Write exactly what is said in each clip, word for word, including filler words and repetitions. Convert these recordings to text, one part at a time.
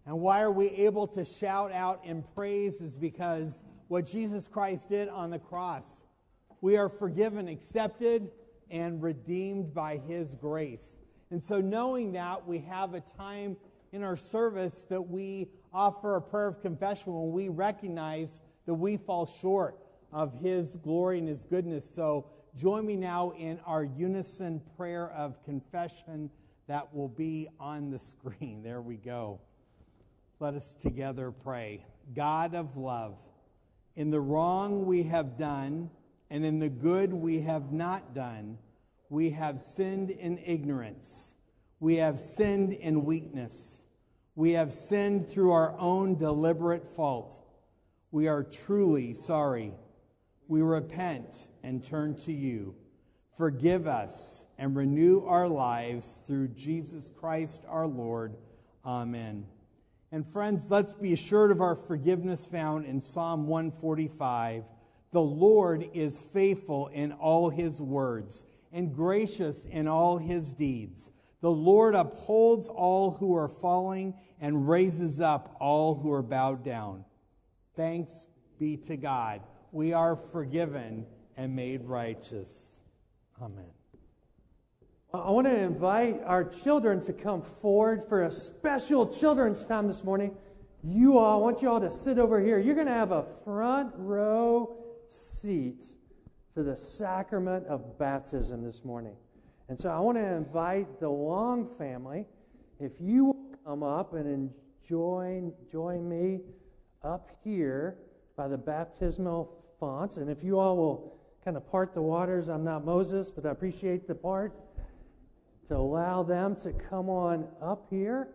And why are we able to shout out in praise is because what Jesus Christ did on the cross. We are forgiven, accepted, and redeemed by His grace. And so knowing that, we have a time in our service that we offer a prayer of confession when we recognize that we fall short of His glory and His goodness. So join me now in our unison prayer of confession that will be on the screen. There we go. Let us together pray. God of love, in the wrong we have done and in the good we have not done, we have sinned in ignorance. We have sinned in weakness. We have sinned through our own deliberate fault. We are truly sorry. We repent and turn to you. Forgive us and renew our lives through Jesus Christ our Lord. Amen. And friends, let's be assured of our forgiveness found in Psalm one forty-five. The Lord is faithful in all His words and gracious in all His deeds. The Lord upholds all who are falling and raises up all who are bowed down. Thanks be to God. We are forgiven and made righteous. Amen. I want to invite our children to come forward for a special children's time this morning. You all, I want you all to sit over here. You're going to have a front row seat to the sacrament of baptism this morning. And so I want to invite the Long family, if you will come up and join, join me up here by the baptismal fonts. And if you all will kind of part the waters, I'm not Moses, but I appreciate the part, to allow them to come on up here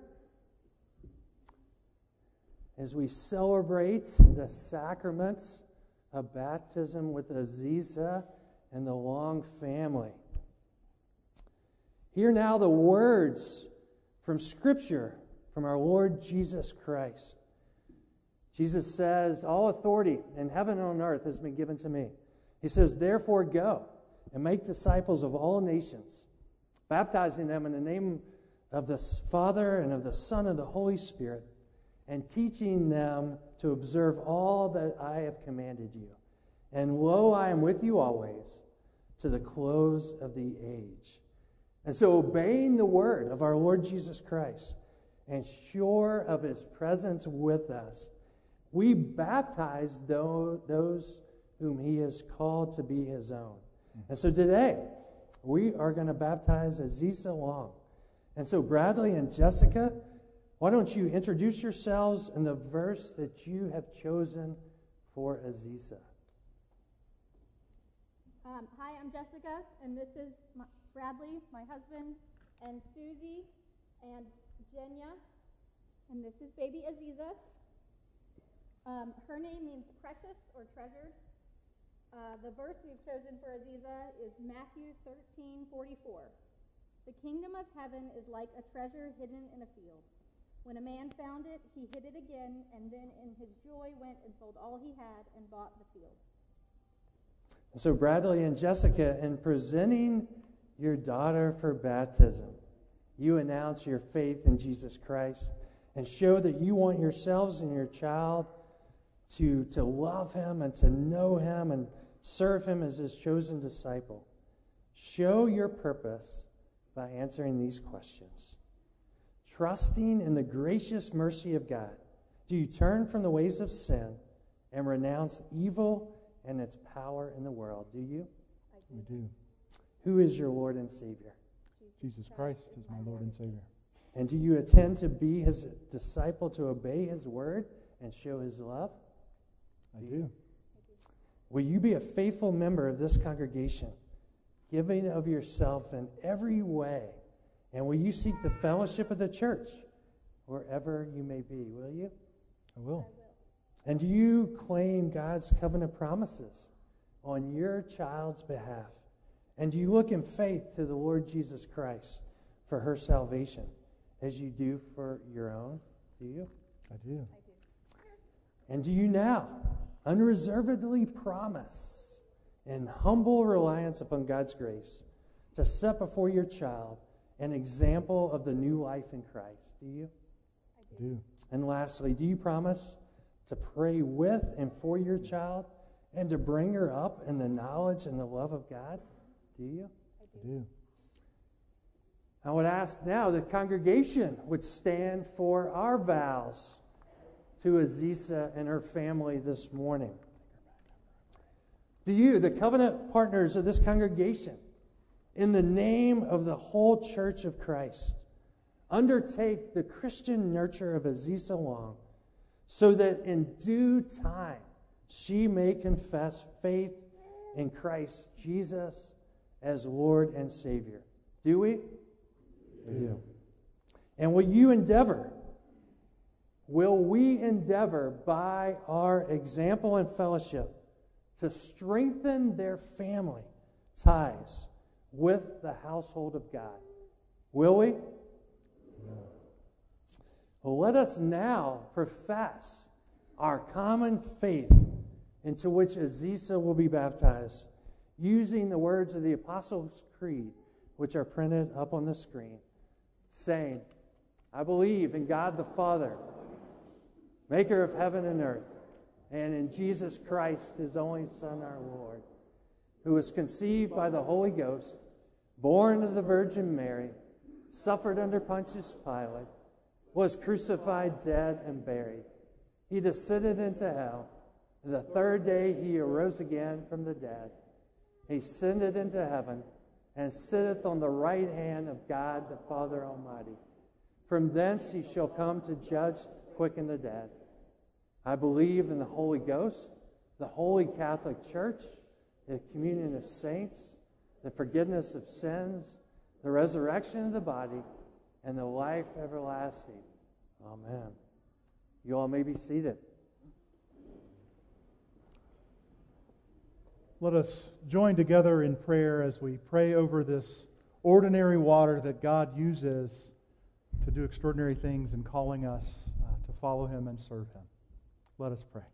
as we celebrate the sacraments of baptism with Aziza and the Long family. Hear now the words from Scripture from our Lord Jesus Christ. Jesus says, all authority in heaven and on earth has been given to me. He says, therefore go and make disciples of all nations, baptizing them in the name of the Father and of the Son and the Holy Spirit, and teaching them to observe all that I have commanded you. And lo, I am with you always to the close of the age. And so obeying the word of our Lord Jesus Christ and sure of His presence with us, we baptize those whom He has called to be His own. And so today, we are going to baptize Aziza Long. And so Bradley and Jessica, why don't you introduce yourselves in the verse that you have chosen for Aziza? Um, hi, I'm Jessica, and this is my, Bradley, my husband, and Susie, and Jenya, and this is baby Aziza. Um, her name means precious or treasured. Uh, the verse we've chosen for Aziza is Matthew thirteen forty-four. The kingdom of heaven is like a treasure hidden in a field. When a man found it, he hid it again, and then in his joy went and sold all he had and bought the field. So Bradley and Jessica, in presenting your daughter for baptism, you announce your faith in Jesus Christ and show that you want yourselves and your child to, to love Him and to know Him and serve Him as His chosen disciple. Show your purpose by answering these questions. Trusting in the gracious mercy of God, do you turn from the ways of sin and renounce evil and its power in the world? Do you? I do. We do. Who is your Lord and Savior? Jesus Christ is my Lord and Savior. And do you intend to be His disciple, to obey His word and show His love? I do. Will you be a faithful member of this congregation, giving of yourself in every way? And will you seek the fellowship of the church wherever you may be? Will you? I will. And do you claim God's covenant promises on your child's behalf? And do you look in faith to the Lord Jesus Christ for her salvation as you do for your own? Do you? I do. I do. And do you now unreservedly promise in humble reliance upon God's grace to set before your child an example of the new life in Christ? Do you? I I do. And lastly, do you promise to pray with and for your child and to bring her up in the knowledge and the love of God? Do you? I do. I would ask now the congregation would stand for our vows to Aziza and her family this morning. Do you, the covenant partners of this congregation, in the name of the whole Church of Christ, undertake the Christian nurture of Aziza Long so that in due time she may confess faith in Christ Jesus as Lord and Savior? Do we? We do. And will you endeavor, will we endeavor by our example and fellowship to strengthen their family ties with the household of God? Will we? Well, let us now profess our common faith into which Aziza will be baptized, using the words of the Apostles' Creed, which are printed up on the screen, saying, I believe in God the Father, maker of heaven and earth, and in Jesus Christ, his only Son, our Lord, who was conceived by the Holy Ghost, born of the Virgin Mary, suffered under Pontius Pilate, was crucified, dead, and buried. He descended into hell. The third day he arose again from the dead. He ascended into heaven and sitteth on the right hand of God the Father Almighty. From thence he shall come to judge quick and the dead. I believe in the Holy Ghost, the Holy Catholic Church, the communion of saints, the forgiveness of sins, the resurrection of the body, and the life everlasting. Amen. You all may be seated. Let us join together in prayer as we pray over this ordinary water that God uses to do extraordinary things in calling us uh, to follow him and serve him. Let us pray.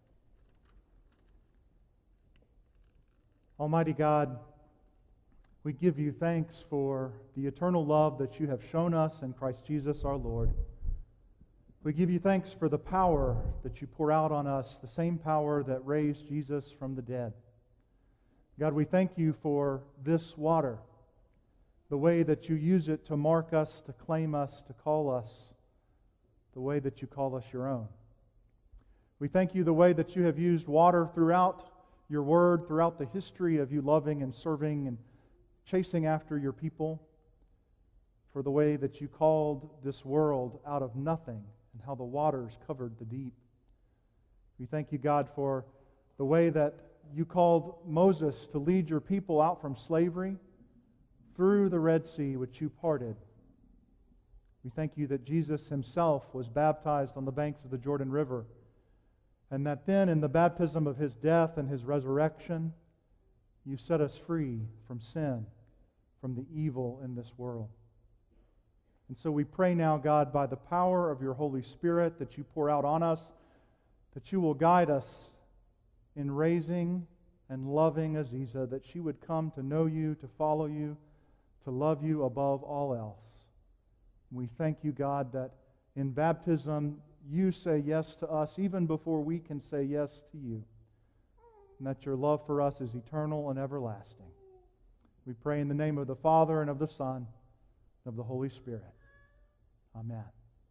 Almighty God, we give you thanks for the eternal love that you have shown us in Christ Jesus our Lord. We give you thanks for the power that you pour out on us, the same power that raised Jesus from the dead. God, we thank you for this water, the way that you use it to mark us, to claim us, to call us, the way that you call us your own. We thank you the way that you have used water throughout your word, throughout the history of you loving and serving and chasing after your people, for the way that you called this world out of nothing and how the waters covered the deep. We thank you, God, for the way that you called Moses to lead your people out from slavery through the Red Sea, which you parted. We thank you that Jesus himself was baptized on the banks of the Jordan River, and that then in the baptism of his death and his resurrection, you set us free from sin, from the evil in this world. And so we pray now, God, by the power of your Holy Spirit that you pour out on us, that you will guide us in raising and loving Aziza, that she would come to know you, to follow you, to love you above all else. We thank you, God, that in baptism you say yes to us even before we can say yes to you, and that your love for us is eternal and everlasting. We pray in the name of the Father and of the Son and of the Holy Spirit. Amen.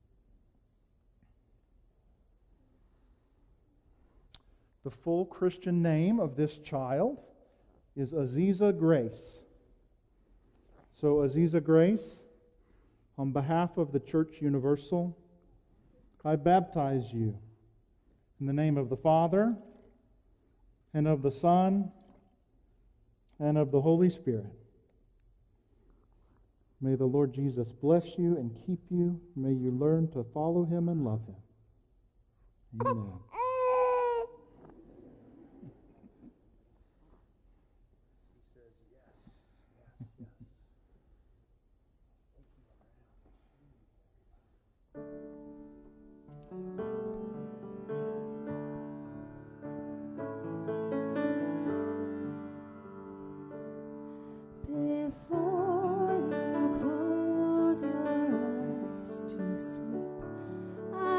The full Christian name of this child is Aziza Grace. So, Aziza Grace, on behalf of the Church Universal, I baptize you in the name of the Father and of the Son and of the Holy Spirit. May the Lord Jesus bless you and keep you. May you learn to follow him and love him. Amen. Before you close your eyes to sleep, I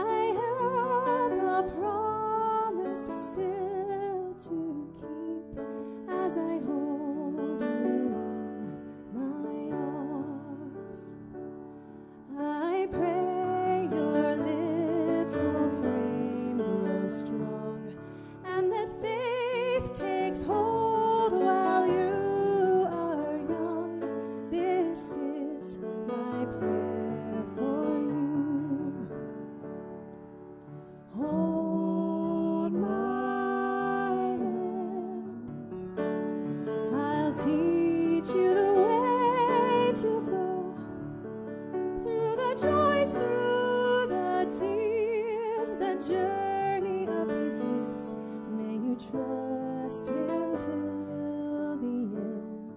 the journey of these years. May you trust him till the end.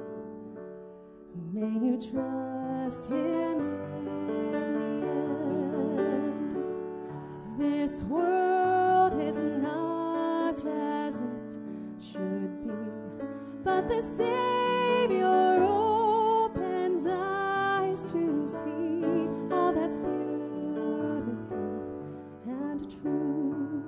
May you trust him in the end. This world is not as it should be, but the Savior opens eyes to see all that's beautiful and true.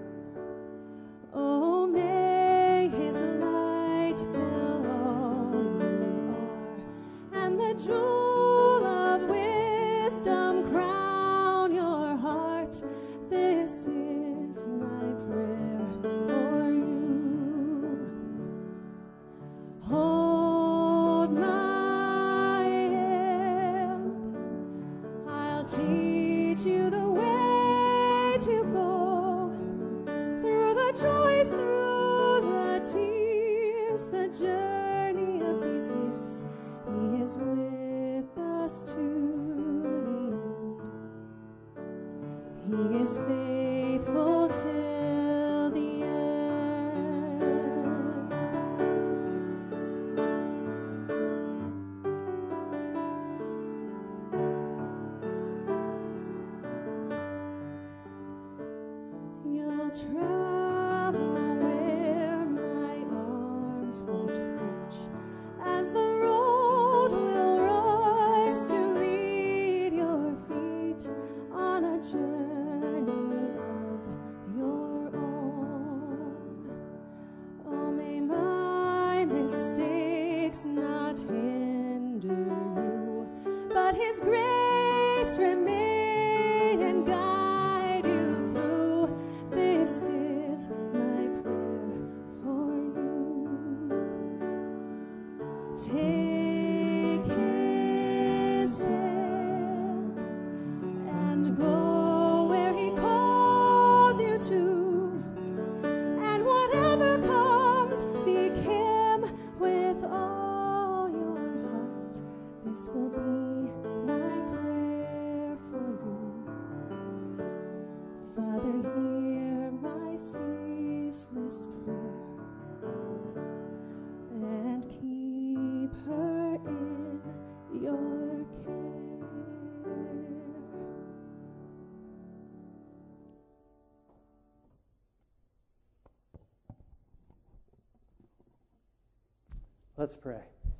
Oh, may his light fill all you are, and the jewel of wisdom crown your heart. This is my prayer for you. Hold my hand, I'll teach you the way to go, through the joys, through the tears, the journey of these years. He is with us to the end. He is faithful till the end. You'll travel where my arms won't reach, as the road will rise to lead your feet on a journey of your own. Oh, may my mistakes not hinder you, but his grace remain and guide you through. This is my prayer for you. Take his hand and go where he calls you to, and whatever comes, seek him with all your heart. This will be my prayer for you. Father, hear my ceaseless prayer, and keep her in your care. Let's pray.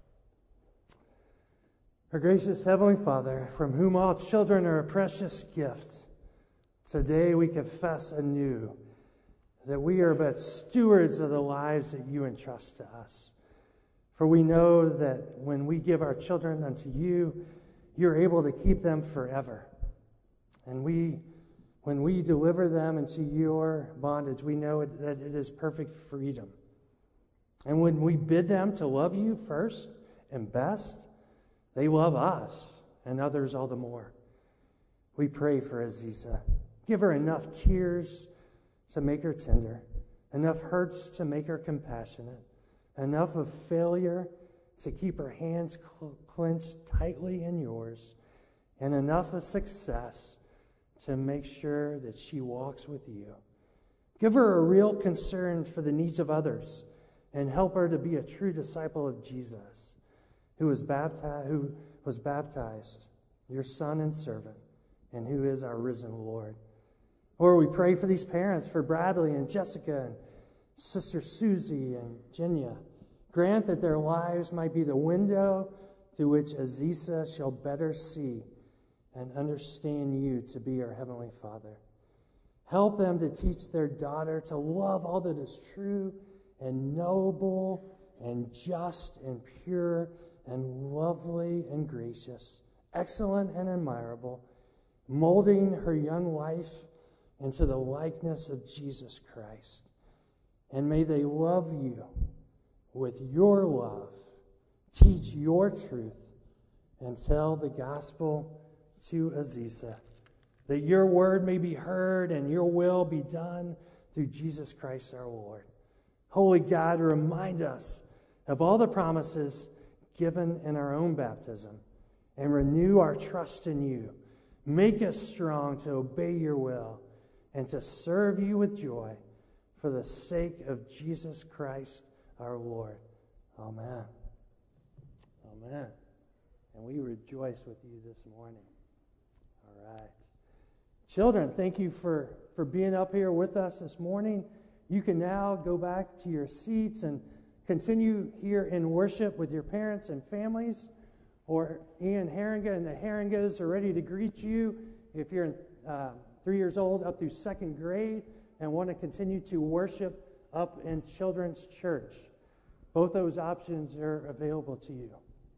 Our gracious Heavenly Father, from whom all children are a precious gift, today we confess anew that we are but stewards of the lives that you entrust to us. For we know that when we give our children unto you, you're able to keep them forever. And we, when we deliver them into your bondage, we know it, that it is perfect freedom. And when we bid them to love you first and best, they love us and others all the more. We pray for Aziza. Give her enough tears to make her tender, enough hurts to make her compassionate, enough of failure to keep her hands cl- clenched tightly in yours, and enough of success to make sure that she walks with you. Give her a real concern for the needs of others, and help her to be a true disciple of Jesus, who was baptized, who was baptized, your son and servant, and who is our risen Lord. Lord, we pray for these parents, for Bradley and Jessica and Sister Susie and Jenya. Grant that their lives might be the window through which Aziza shall better see and understand you to be our Heavenly Father. Help them to teach their daughter to love all that is true and noble and just and pure and lovely and gracious, excellent and admirable, molding her young life into the likeness of Jesus Christ. And may they love you with your love, teach your truth, and tell the gospel to Aziza, that your word may be heard and your will be done through Jesus Christ our Lord. Holy God, remind us of all the promises given in our own baptism and renew our trust in you. Make us strong to obey your will and to serve you with joy for the sake of Jesus Christ our Lord. Amen. Amen. And we rejoice with you this morning. All right. Children, thank you for, for being up here with us this morning. You can now go back to your seats and continue here in worship with your parents and families. Or Ian Haringa and the Haringas are ready to greet you if you're uh, three years old up through second grade and want to continue to worship up in Children's Church. Both those options are available to you.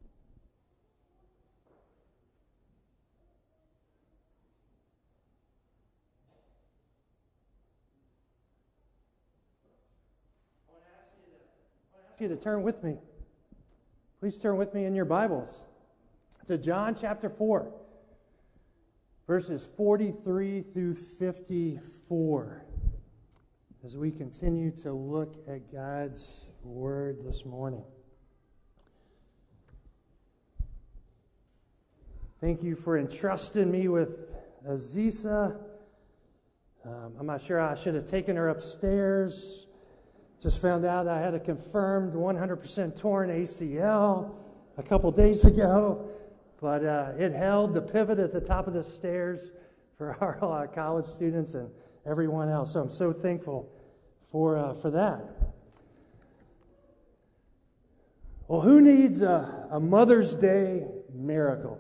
I want to ask you to, I want to ask you to turn with me. Please turn with me in your Bibles to John chapter four, verses forty-three through fifty-four, as we continue to look at God's Word this morning. Thank you for entrusting me with Aziza. Um, I'm not sure I should have taken her upstairs. Just found out I had a confirmed one hundred percent torn A C L a couple days ago. But uh, it held the pivot at the top of the stairs for our, our college students and everyone else. So I'm so thankful for uh, for that. Well, who needs a, a Mother's Day miracle?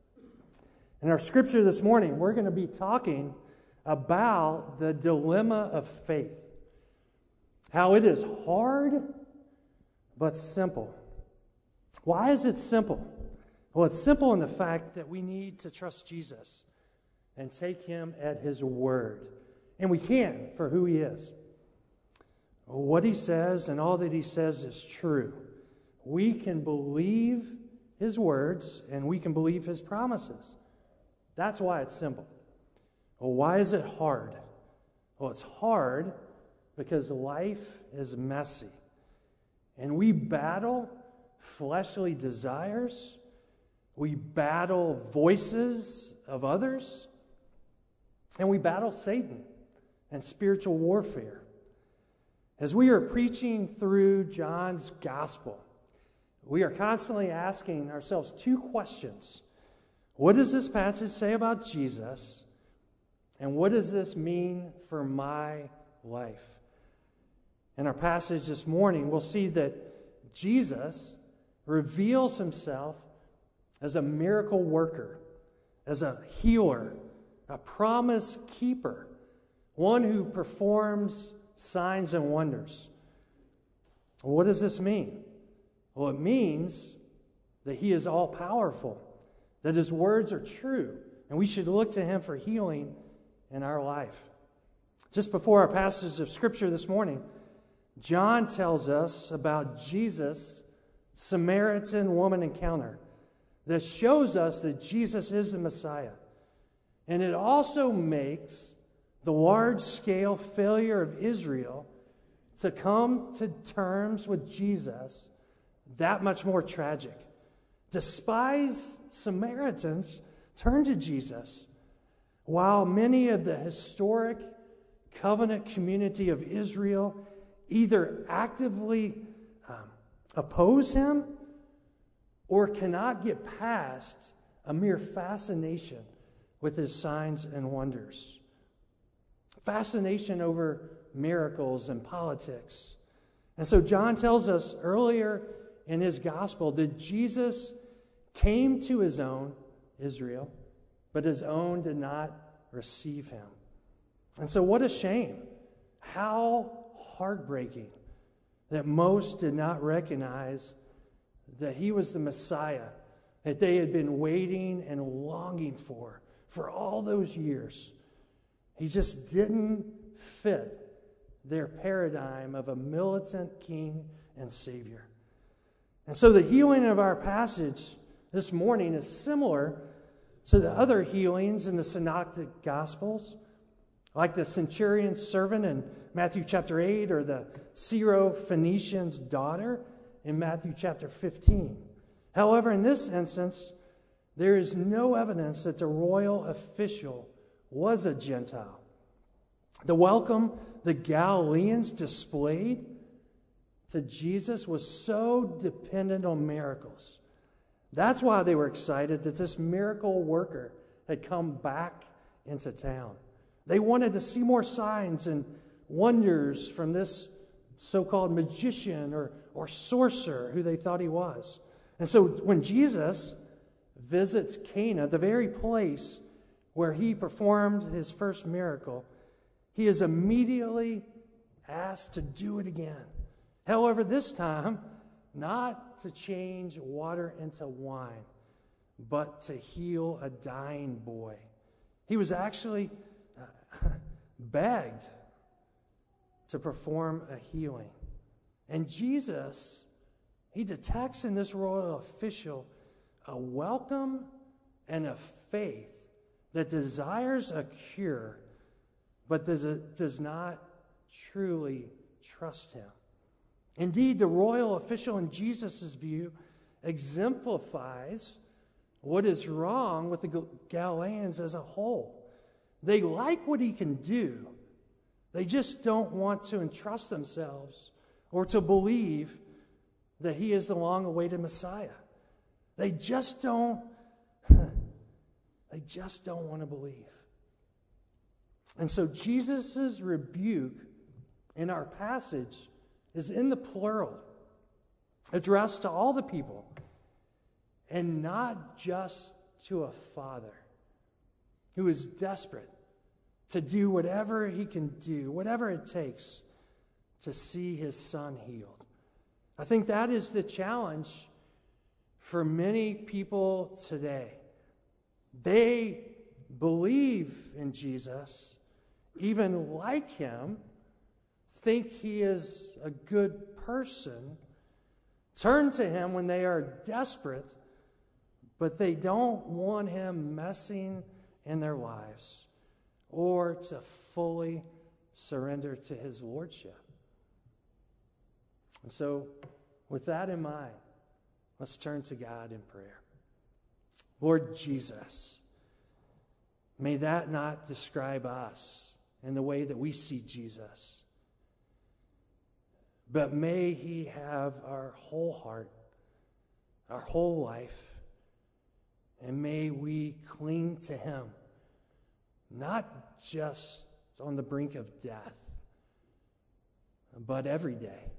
In our scripture this morning, we're going to be talking about the dilemma of faith. How it is hard, but simple. Why is it simple? Well, it's simple in the fact that we need to trust Jesus and take him at his word. And we can, for who he is. What he says and all that he says is true. We can believe his words and we can believe his promises. That's why it's simple. Well, why is it hard? Well, it's hard because life is messy. And we battle fleshly desires. We battle voices of others. And we battle Satan and spiritual warfare. As we are preaching through John's gospel, we are constantly asking ourselves two questions. What does this passage say about Jesus? And what does this mean for my life? In our passage this morning, we'll see that Jesus reveals himself as a miracle worker, as a healer, a promise keeper, one who performs signs and wonders. What does this mean? Well, it means that he is all-powerful, that his words are true, and we should look to him for healing in our life. Just before our passage of Scripture this morning, John tells us about Jesus' Samaritan woman encounter that shows us that Jesus is the Messiah. And it also makes the large-scale failure of Israel to come to terms with Jesus that much more tragic. Despised Samaritans turn to Jesus, while many of the historic covenant community of Israel either actively um, oppose him or cannot get past a mere fascination with his signs and wonders. Fascination over miracles and politics. And so John tells us earlier in his gospel that Jesus came to his own, Israel, but his own did not receive him. And so what a shame. How heartbreaking that most did not recognize that he was the Messiah that they had been waiting and longing for for all those years. He just didn't fit their paradigm of a militant king and savior. And so the healing of our passage this morning is similar to the other healings in the Synoptic Gospels, like the centurion's servant in Matthew chapter eight or the Syro-Phoenician's daughter in Matthew chapter fifteen. However, in this instance, there is no evidence that the royal official was a Gentile. The welcome the Galileans displayed to Jesus was so dependent on miracles. That's why they were excited that this miracle worker had come back into town. They wanted to see more signs and wonders from this so-called magician or, or sorcerer who they thought he was. And so when Jesus visits Cana, the very place where he performed his first miracle, he is immediately asked to do it again. However, this time, not to change water into wine, but to heal a dying boy. He was actually uh, begged to perform a healing. And Jesus, he detects in this royal official a welcome and a faith that desires a cure, but does, does not truly trust him. Indeed, the royal official in Jesus' view exemplifies what is wrong with the Galileans as a whole. They like what he can do. They just don't want to entrust themselves or to believe that he is the long-awaited Messiah. They just don't, they just don't want to believe. And so Jesus' rebuke in our passage is in the plural, addressed to all the people, and not just to a father who is desperate to do whatever he can do, whatever it takes to see his son healed. I think that is the challenge for many people today. They believe in Jesus, even like him, think he is a good person, turn to him when they are desperate, but they don't want him messing in their lives or to fully surrender to his lordship. And so, with that in mind, let's turn to God in prayer. Lord Jesus, may that not describe us in the way that we see Jesus, but may he have our whole heart, our whole life, and may we cling to him, not just on the brink of death, but every day.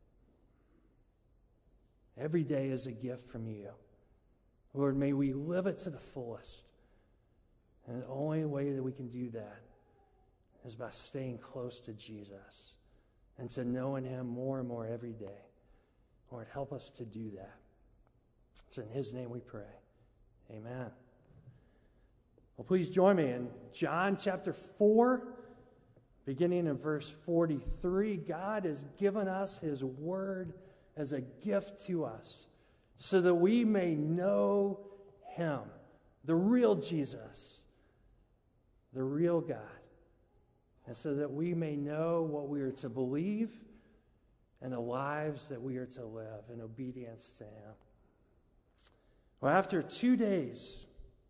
Every day is a gift from you. Lord, may we live it to the fullest. And the only way that we can do that is by staying close to Jesus and to knowing him more and more every day. Lord, help us to do that. It's in his name we pray. Amen. Well, please join me in John chapter four, beginning in verse forty-three. God has given us his word as a gift to us so that we may know him, the real Jesus, the real God, and so that we may know what we are to believe and the lives that we are to live in obedience to him. Well, after two days,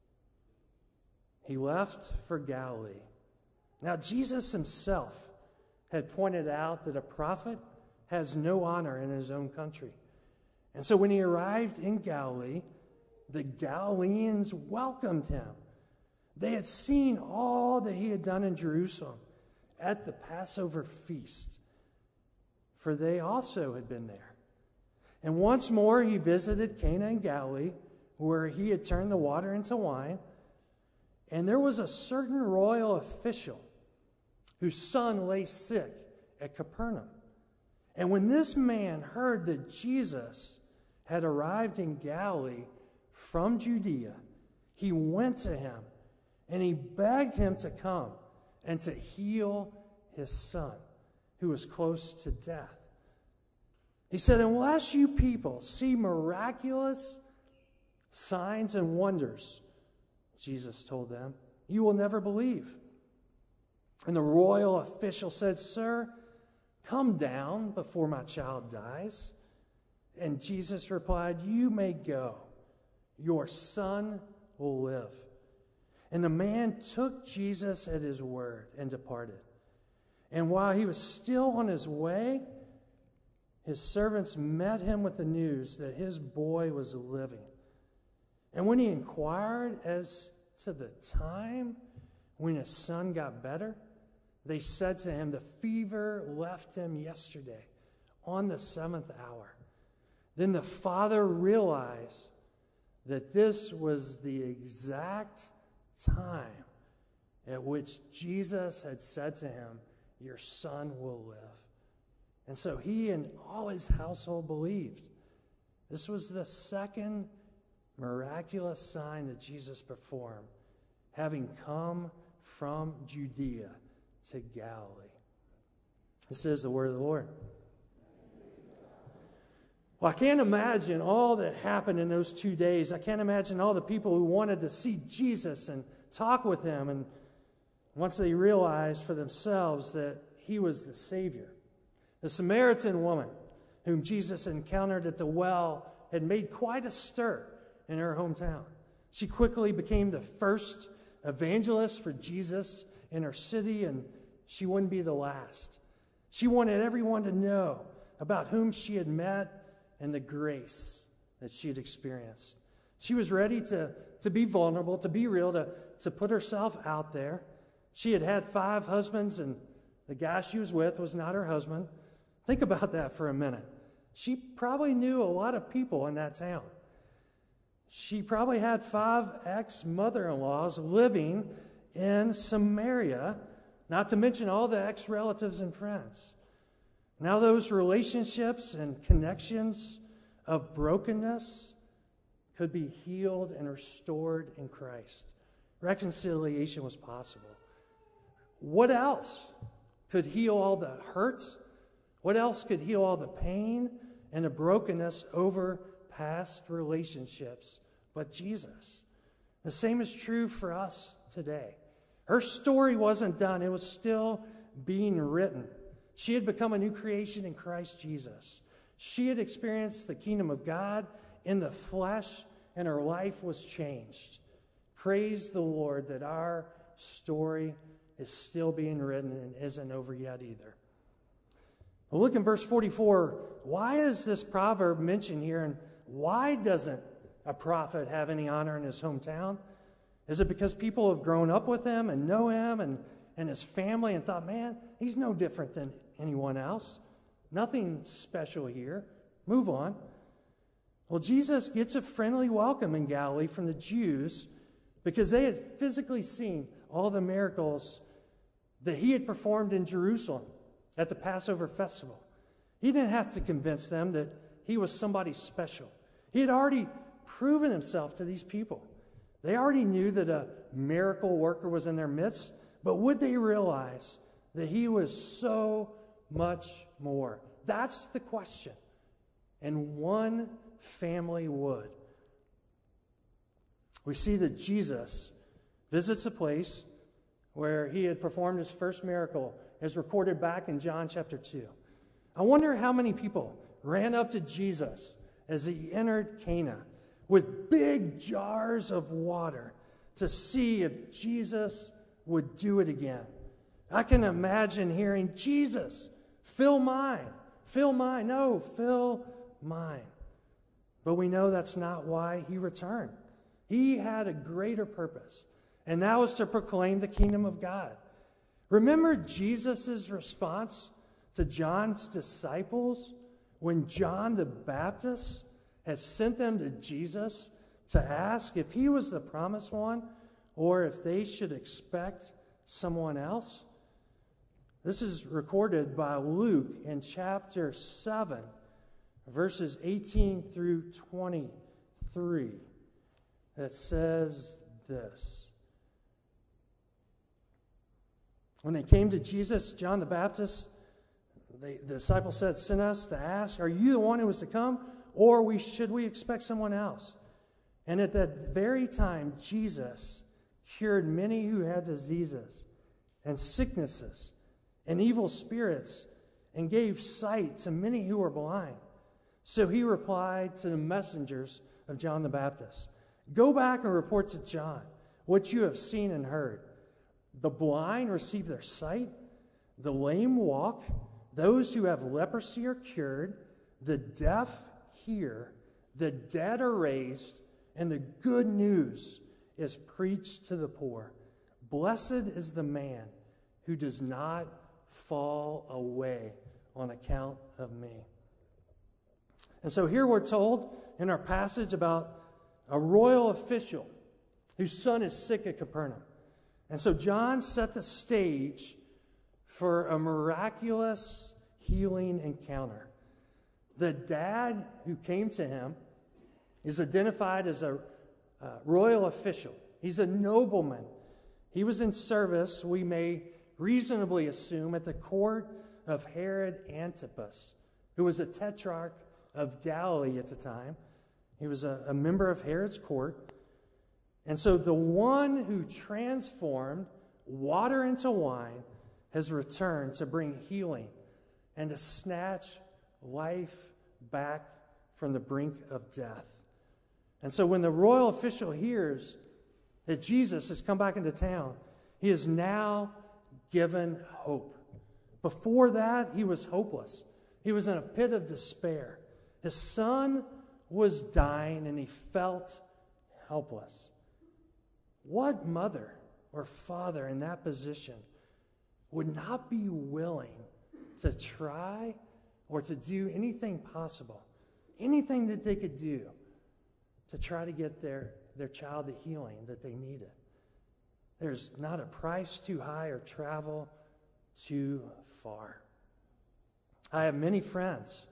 he left for Galilee. Now, Jesus himself had pointed out that a prophet has no honor in his own country. And so when he arrived in Galilee, the Galileans welcomed him. They had seen all that he had done in Jerusalem at the Passover feast, for they also had been there. And once more he visited Cana in Galilee, where he had turned the water into wine. And there was a certain royal official whose son lay sick at Capernaum. And when this man heard that Jesus had arrived in Galilee from Judea, he went to him and he begged him to come and to heal his son, who was close to death. He said, "Unless you people see miraculous signs and wonders," Jesus told them, "you will never believe." And the royal official said, "Sir, come down before my child dies." And Jesus replied, "You may go. Your son will live." And the man took Jesus at his word and departed. And while he was still on his way, his servants met him with the news that his boy was living. And when he inquired as to the time when his son got better, they said to him, the fever left him yesterday on the seventh hour. Then the father realized that this was the exact time at which Jesus had said to him, your son will live. And so he and all his household believed. This was the second miraculous sign that Jesus performed, having come from Judea to Galilee. This is the word of the Lord. Well, I can't imagine all that happened in those two days. I can't imagine all the people who wanted to see Jesus and talk with him, and once they realized for themselves that he was the Savior. The Samaritan woman whom Jesus encountered at the well had made quite a stir in her hometown. She quickly became the first evangelist for Jesus in her city, and she wouldn't be the last. She wanted everyone to know about whom she had met and the grace that she had experienced. She was ready to, to be vulnerable, to be real, to, to put herself out there. She had had five husbands, and the guy she was with was not her husband. Think about that for a minute. She probably knew a lot of people in that town. She probably had five ex-mother-in-laws living in Samaria, not to mention all the ex-relatives and friends. Now those relationships and connections of brokenness could be healed and restored in Christ. Reconciliation was possible. What else could heal all the hurt? What else could heal all the pain and the brokenness over past relationships but Jesus? The same is true for us today. Her story wasn't done. It was still being written. She had become a new creation in Christ Jesus. She had experienced the kingdom of God in the flesh, and her life was changed. Praise the Lord that our story is still being written and isn't over yet either. Well, look in verse forty-four. Why is this proverb mentioned here, and why doesn't a prophet have any honor in his hometown? Is it because people have grown up with him and know him and, and his family and thought, man, he's no different than anyone else? Nothing special here. Move on. Well, Jesus gets a friendly welcome in Galilee from the Jews because they had physically seen all the miracles that he had performed in Jerusalem at the Passover festival. He didn't have to convince them that he was somebody special. He had already proven himself to these people. They already knew that a miracle worker was in their midst, but would they realize that he was so much more? That's the question. And one family would. We see that Jesus visits a place where he had performed his first miracle, as recorded back in John chapter two. I wonder how many people ran up to Jesus as he entered Cana with big jars of water to see if Jesus would do it again. I can imagine hearing, Jesus, fill mine, fill mine, no, fill mine. But we know that's not why he returned. He had a greater purpose, and that was to proclaim the kingdom of God. Remember Jesus' response to John's disciples when John the Baptist had sent them to Jesus to ask if he was the promised one or if they should expect someone else? This is recorded by Luke in chapter seven, verses eighteen through twenty-three, that says this. When they came to Jesus, John the Baptist, they, the disciples said, sent us to ask, are you the one who was to come, or we, should we expect someone else? And at that very time, Jesus cured many who had diseases and sicknesses and evil spirits and gave sight to many who were blind. So he replied to the messengers of John the Baptist, go back and report to John what you have seen and heard. The blind receive their sight, The lame walk, those who have leprosy are cured, the deaf hear, the dead are raised, and the good news is preached to the poor. Blessed is the man who does not fall away on account of me. And so here we're told in our passage about a royal official whose son is sick at Capernaum. And so John set the stage for a miraculous healing encounter. The dad who came to him is identified as a uh, royal official. He's a nobleman. He was in service, we may reasonably assume, at the court of Herod Antipas, who was a tetrarch of Galilee at the time. He was a, a member of Herod's court. And so the one who transformed water into wine has returned to bring healing and to snatch life back from the brink of death. And so when the royal official hears that Jesus has come back into town, he is now given hope. Before that, he was hopeless. He was in a pit of despair. His son was dying and he felt helpless. What mother or father in that position would not be willing to try or to do anything possible, anything that they could do to try to get their, their child the healing that they needed? There's not a price too high or travel too far. I have many friends,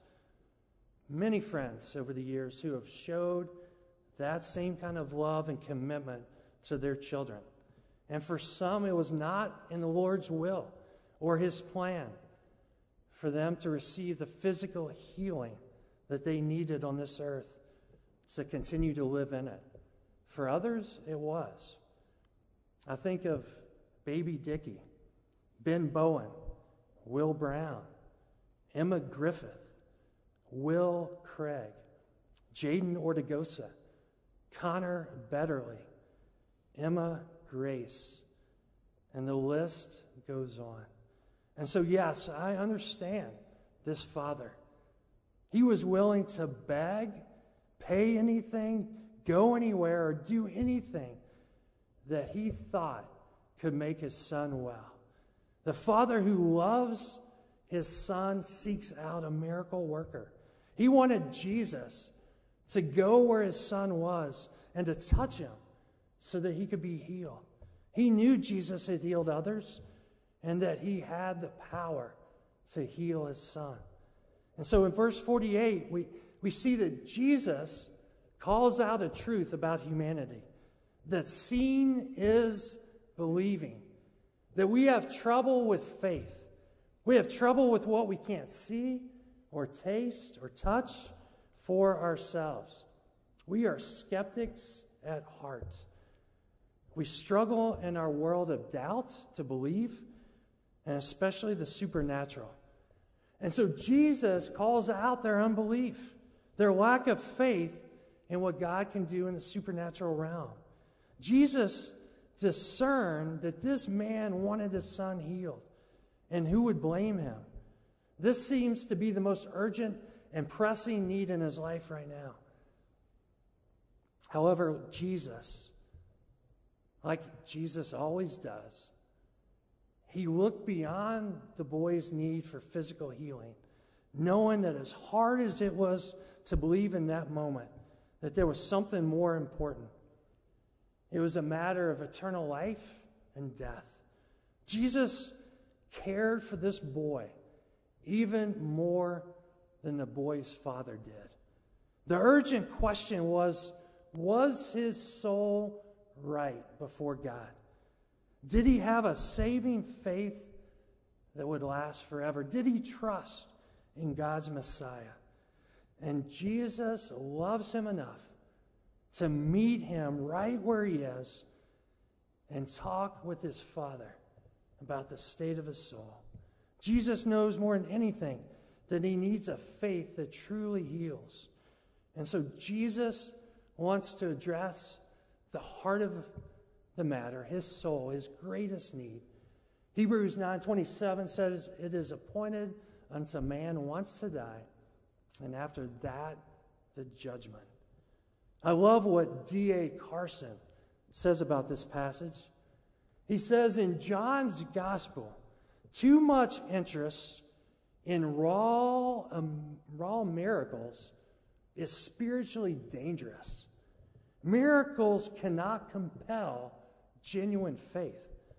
many friends over the years who have showed that same kind of love and commitment to their children. And for some, it was not in the Lord's will or his plan for them to receive the physical healing that they needed on this earth to continue to live in it. For others, it was. I think of baby Dickie, Ben Bowen, Will Brown, Emma Griffith, Will Craig, Jaden Ortigosa, Connor Betterly, Emma Grace, and the list goes on. And so, yes, I understand this father. He was willing to beg, pay anything, go anywhere, or do anything that he thought could make his son well. The father who loves his son seeks out a miracle worker. He wanted Jesus to go where his son was and to touch him so that he could be healed. He knew Jesus had healed others and that he had the power to heal his son. And so in verse forty-eight, we, we see that Jesus calls out a truth about humanity, that seeing is believing, that we have trouble with faith. We have trouble with what we can't see or taste or touch for ourselves. We are skeptics at heart. We struggle in our world of doubt to believe, and especially the supernatural. And so Jesus calls out their unbelief, their lack of faith in what God can do in the supernatural realm. Jesus discerned that this man wanted his son healed, and who would blame him? This seems to be the most urgent and pressing need in his life right now. However, Jesus, like Jesus always does, he looked beyond the boy's need for physical healing, knowing that as hard as it was to believe in that moment, that there was something more important. It was a matter of eternal life and death. Jesus cared for this boy even more than the boy's father did. The urgent question was, was his soul right before God? Did he have a saving faith that would last forever? Did he trust in God's Messiah? And Jesus loves him enough to meet him right where he is and talk with his Father about the state of his soul. Jesus knows more than anything that he needs a faith that truly heals. And so Jesus wants to address the heart of the matter, his soul, his greatest need. Hebrews nine twenty-seven says, it is appointed unto man once to die, and after that, the judgment. I love what D A Carson says about this passage. He says in John's gospel, too much interest in raw, um, raw miracles is spiritually dangerous. Miracles cannot compel genuine faith.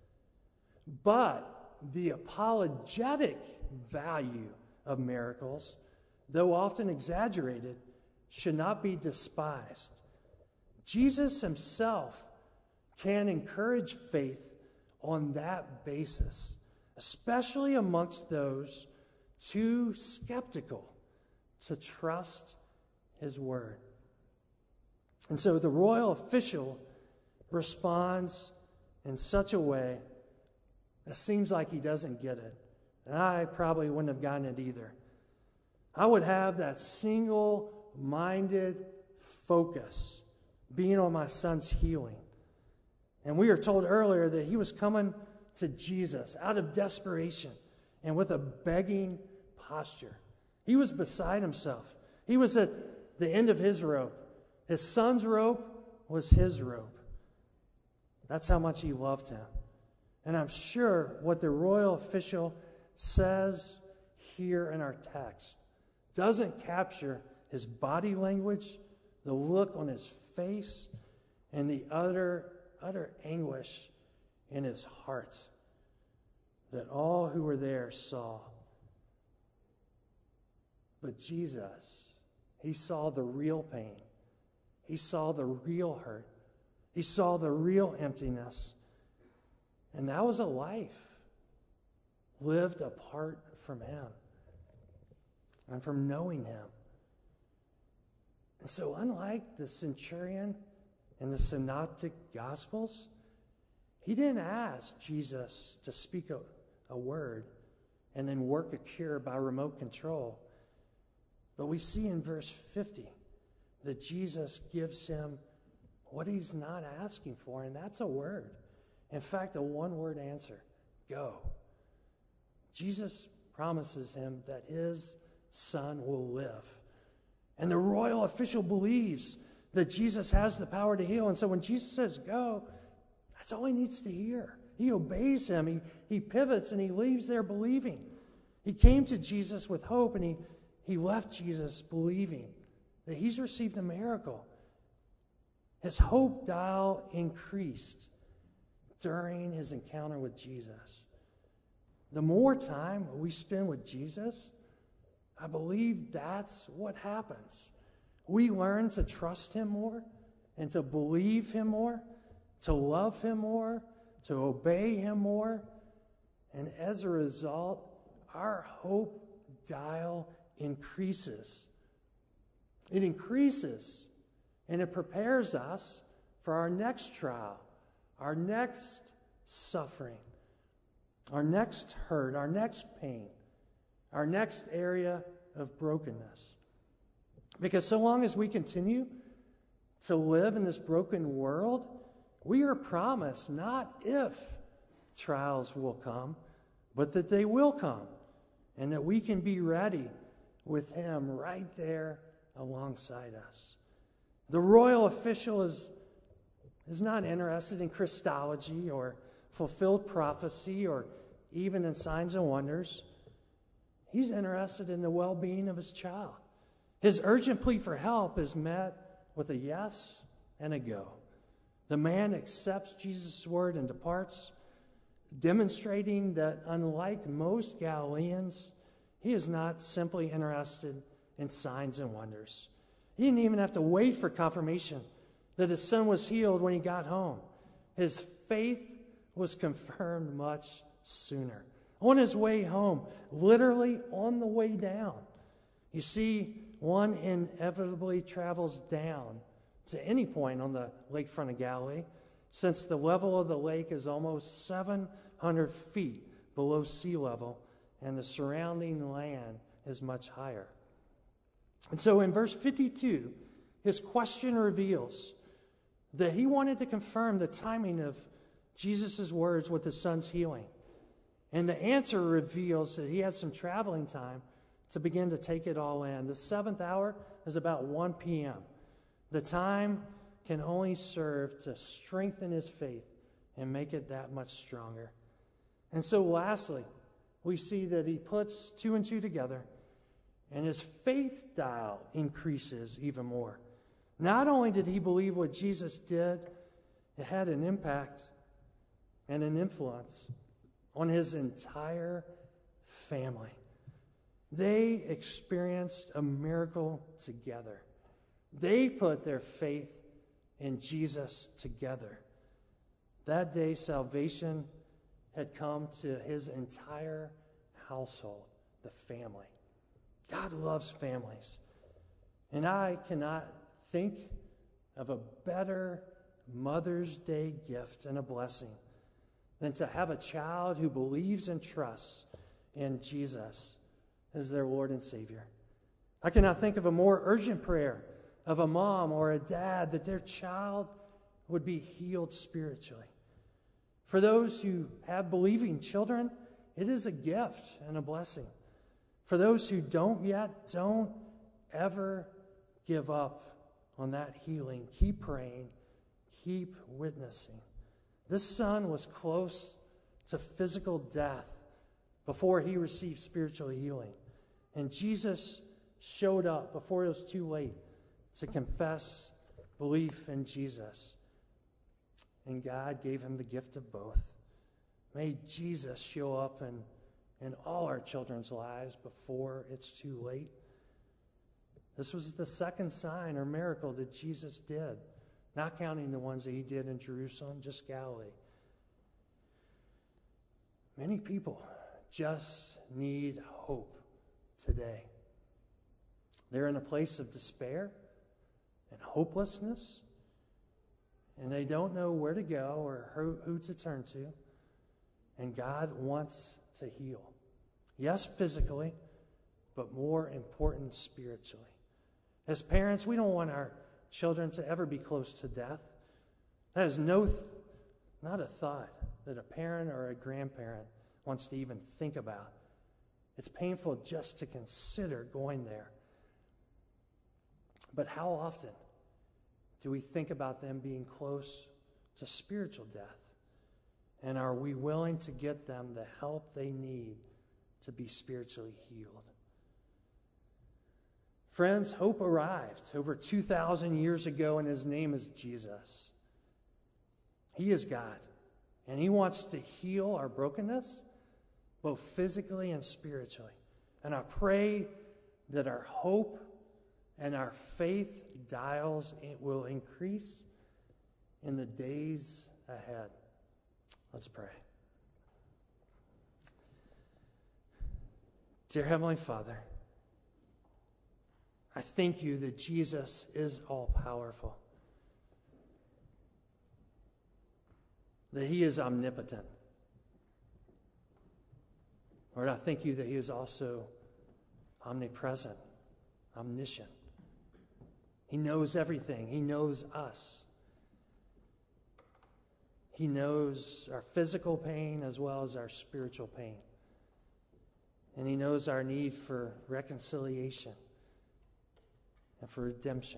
But the apologetic value of miracles, though often exaggerated, should not be despised. Jesus himself can encourage faith on that basis, especially amongst those too skeptical to trust his word. And so the royal official responds in such a way that seems like he doesn't get it. And I probably wouldn't have gotten it either. I would have that single-minded focus being on my son's healing. And we were told earlier that he was coming to Jesus out of desperation and with a begging posture. He was beside himself. He was at the end of his rope. His son's rope was his rope. That's how much he loved him. And I'm sure what the royal official says here in our text doesn't capture his body language, the look on his face, and the utter, utter anguish in his heart that all who were there saw. But Jesus, he saw the real pain. He saw the real hurt. He saw the real emptiness. And that was a life lived apart from him and from knowing him. And so unlike the centurion in the Synoptic Gospels, he didn't ask Jesus to speak a, a word and then work a cure by remote control. But we see in verse fifty that Jesus gives him what he's not asking for, and that's a word. In fact, a one-word answer, go. Jesus promises him that his son will live. And the royal official believes that Jesus has the power to heal. And so when Jesus says go, that's all he needs to hear. He obeys him. He, he pivots and he leaves there believing. He came to Jesus with hope, and he, he left Jesus believing that he's received a miracle. His hope dial increased during his encounter with Jesus. The more time we spend with Jesus, I believe that's what happens. We learn to trust him more and to believe him more, to love him more, to obey him more. And as a result, our hope dial increases. It increases, and it prepares us for our next trial, our next suffering, our next hurt, our next pain, our next area of brokenness. Because so long as we continue to live in this broken world, we are promised not if trials will come, but that they will come, and that we can be ready with him right there alongside us. The royal official is, is not interested in Christology or fulfilled prophecy or even in signs and wonders. He's interested in the well-being of his child. His urgent plea for help is met with a yes and a go. The man accepts Jesus' word and departs, demonstrating that unlike most Galileans, he is not simply interested in signs and wonders. He didn't even have to wait for confirmation that his son was healed when he got home. His faith was confirmed much sooner. On his way home, literally on the way down. You see, one inevitably travels down to any point on the lakefront of Galilee, since the level of the lake is almost seven hundred feet below sea level, and the surrounding land is much higher. And so in verse fifty-two, his question reveals that he wanted to confirm the timing of Jesus' words with his son's healing. And the answer reveals that he had some traveling time to begin to take it all in. The seventh hour is about one p.m. The time can only serve to strengthen his faith and make it that much stronger. And so lastly, we see that he puts two and two together, and his faith dial increases even more. Not only did he believe what Jesus did, it had an impact and an influence on his entire family. They experienced a miracle together. They put their faith in Jesus together. That day, salvation had come to his entire household, the family. God loves families. And I cannot think of a better Mother's Day gift and a blessing than to have a child who believes and trusts in Jesus as their Lord and Savior. I cannot think of a more urgent prayer of a mom or a dad that their child would be healed spiritually. For those who have believing children, it is a gift and a blessing. For those who don't yet, don't ever give up on that healing. Keep praying. Keep witnessing. This son was close to physical death before he received spiritual healing. And Jesus showed up before it was too late to confess belief in Jesus. And God gave him the gift of both. May Jesus show up in, in all our children's lives before it's too late. This was the second sign or miracle that Jesus did, not counting the ones that he did in Jerusalem, just Galilee. Many people just need hope today. They're in a place of despair and hopelessness, and they don't know where to go or who, who to turn to. And God wants to heal. Yes, physically, but more important, spiritually. As parents, we don't want our children to ever be close to death. That is no, th- not a thought that a parent or a grandparent wants to even think about. It's painful just to consider going there. But how often do we think about them being close to spiritual death? And are we willing to get them the help they need to be spiritually healed? Friends, hope arrived over two thousand years ago, and his name is Jesus. He is God, and he wants to heal our brokenness, both physically and spiritually. And I pray that our hope and our faith dials will increase in the days ahead. Let's pray. Dear Heavenly Father, I thank you that Jesus is all-powerful, that he is omnipotent. Lord, I thank you that he is also omnipresent, omniscient. He knows everything. He knows us. He knows our physical pain as well as our spiritual pain. And he knows our need for reconciliation and for redemption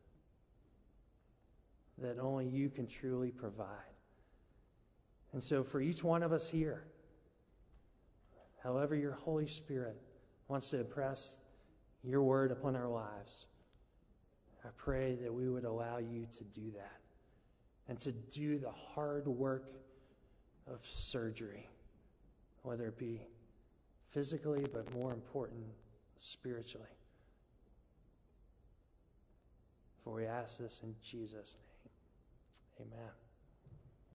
that only you can truly provide. And so for each one of us here, however your Holy Spirit wants to impress your word upon our lives, I pray that we would allow you to do that and to do the hard work of surgery, whether it be physically, but more important, spiritually. For we ask this in Jesus' name. Amen.